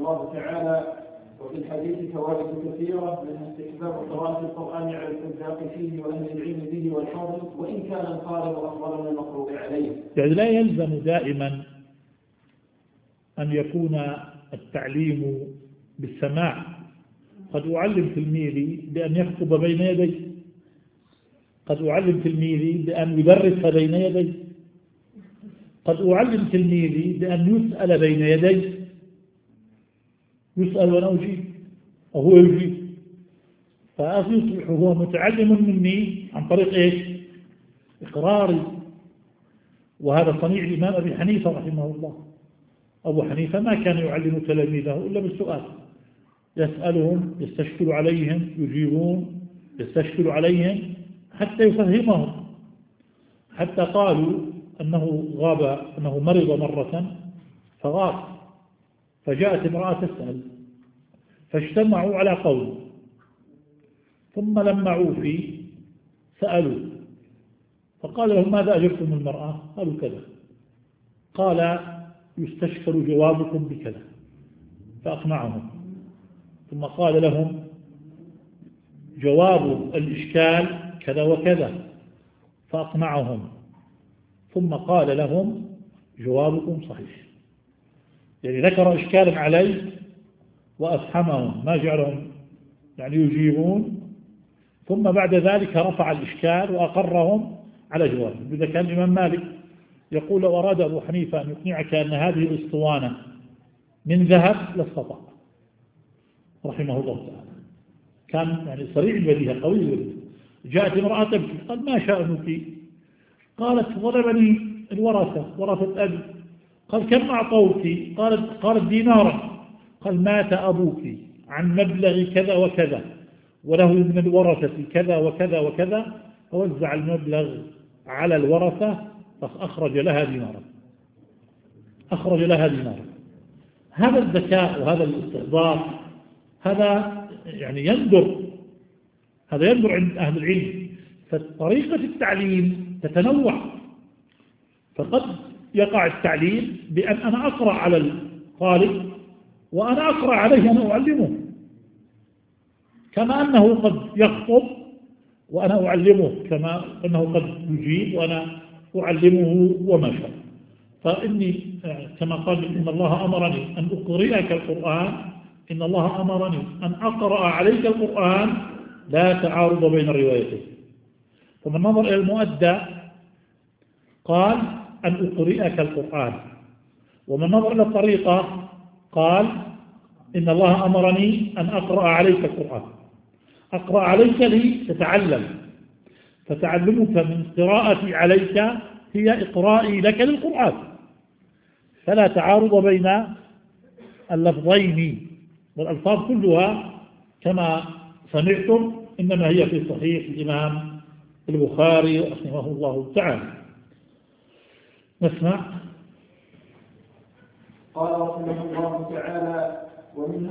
الله تعالى: وفي الحديث فوائد كثيرة، منها استحباب قراءة القرآن على الحذاق فيه وأهل العلم به والحفظ، وإن كان القارئ أفضل من المقروء عليه. يعني لا يلزم دائما أن يكون التعليم بالسماع. قد أعلم تلميذي بأن يخطب بين يدي، قد أعلم تلميذي بأن يدرس بين يدي، قد أعلم تلميذي بأن يسأل بين يدي، يسأل وأنا أجيب وهو يجيب، فأصبح هو متعلم مني عن طريق إيش؟ إقراري. وهذا صنيع الإمام أبي حنيفة رحمه الله. أبو حنيفة ما كان يعلم تلاميذه إلا بالسؤال، يسألهم، يستشكل عليهم، يجيبون، يستشكل عليهم حتى يفهمهم. حتى قالوا أنه مرض مرة فغاب، فجاءت امرأة تسأل، فاجتمعوا على قول، ثم لمعوا فيه سألوا، فقال لهم: ماذا أجبتم المرأة؟ قالوا كذا. قال: يستشكل جوابكم بكذا، فأقنعهم. ثم قال لهم: جواب الإشكال كذا وكذا، فأقنعهم. ثم قال لهم: جوابكم صحيح. يعني ذكر إشكالا عليه وأفهمهم، ما جعلهم يعني يجيبون. ثم بعد ذلك رفع الإشكال وأقرهم على جوابه. إذا كان الإمام مالك يقول: لو أراد أبو حنيفة أن يقنعك أن هذه الأسطوانة من ذهب لاستطاع رحمه الله تعالى. كان يعني سريع البديهة، قوي البديهة. جاءت امرأة تبكي، قال: ما شأنك؟ قالت: ضربني ورثة أبي. قال: كم أعطوك؟ قالت: دينارا. قال: مات أبوك عن مبلغ كذا وكذا، وله من الورثة كذا وكذا وكذا، فوزع المبلغ على الورثة، فأخرج لها دينارا. هذا الذكاء وهذا الاستحضار، هذا يعني يندر عند أهل العلم. فطريقة التعليم تتنوع، فقد يقع التعليم بأن أنا أقرأ على الطالب وأنا أقرأ عليه، أنا أعلمه، كما أنه قد يخطب وأنا أعلمه، كما أنه قد يجيب وأنا أعلمه وما شاء. فإني كما قال: إن الله أمرني أن أقرئك القرآن، إن الله أمرني أن أقرأ عليك القرآن، لا تعارض بين الروايتين. فمن نظر إلى المؤدى قال: أن أقرئك القرآن. ومن نظر إلى الطريقة قال: إن الله أمرني أن أقرأ عليك القرآن. أقرأ عليك لتتعلم، فتعلمك من قراءتي عليك هي إقرائي لك للقرآن، فلا تعارض بين اللفظين. والألفاظ كلها كما سمعتم إنما هي في صحيح الإمام البخاري رحمه الله تعالى. نسمع. قال رحمه الله تعالى: ومن